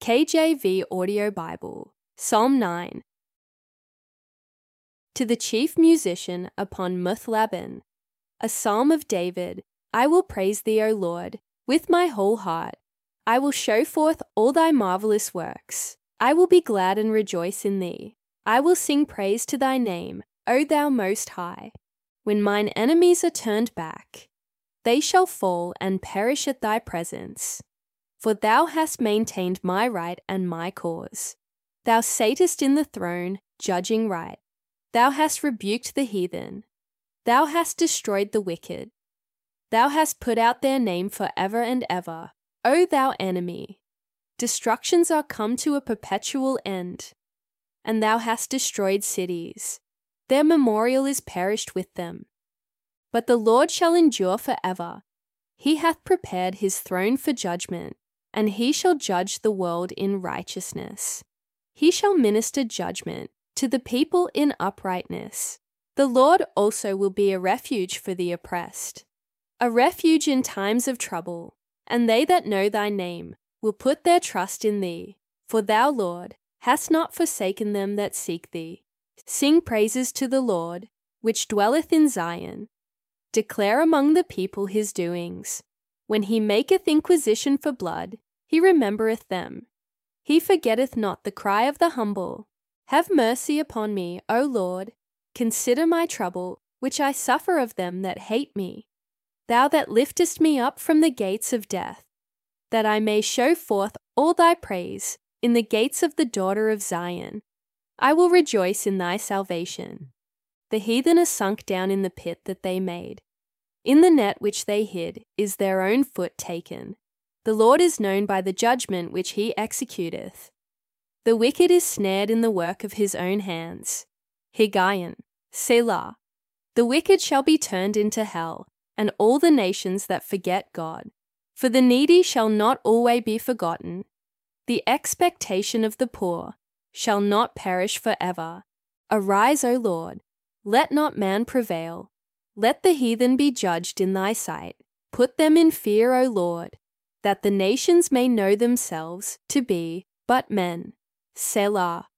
KJV Audio Bible, Psalm 9. To the chief musician upon Muthlabben, a psalm of David. I will praise thee, O Lord, with my whole heart. I will show forth all thy marvelous works. I will be glad and rejoice in thee. I will sing praise to thy name, O thou Most High. When mine enemies are turned back, they shall fall and perish at thy presence. For thou hast maintained my right and my cause. Thou satest in the throne, judging right. Thou hast rebuked the heathen. Thou hast destroyed the wicked. Thou hast put out their name for ever and ever, O thou enemy. Destructions are come to a perpetual end, and thou hast destroyed cities. Their memorial is perished with them. But the Lord shall endure for ever. He hath prepared his throne for judgment, and he shall judge the world in righteousness. He shall minister judgment to the people in uprightness. The Lord also will be a refuge for the oppressed, a refuge in times of trouble, and they that know thy name will put their trust in thee. For thou, Lord, hast not forsaken them that seek thee. Sing praises to the Lord, which dwelleth in Zion. Declare among the people his doings. When he maketh inquisition for blood, he remembereth them. He forgetteth not the cry of the humble. Have mercy upon me, O Lord. Consider my trouble, which I suffer of them that hate me. Thou that liftest me up from the gates of death, that I may show forth all thy praise in the gates of the daughter of Zion. I will rejoice in thy salvation. The heathen are sunk down in the pit that they made. In the net which they hid is their own foot taken. The Lord is known by the judgment which he executeth. The wicked is snared in the work of his own hands. Higgaion, Selah. The wicked shall be turned into hell, and all the nations that forget God. For the needy shall not always be forgotten. The expectation of the poor shall not perish forever. Arise, O Lord, let not man prevail. Let the heathen be judged in thy sight. Put them in fear, O Lord, that the nations may know themselves to be but men. Selah.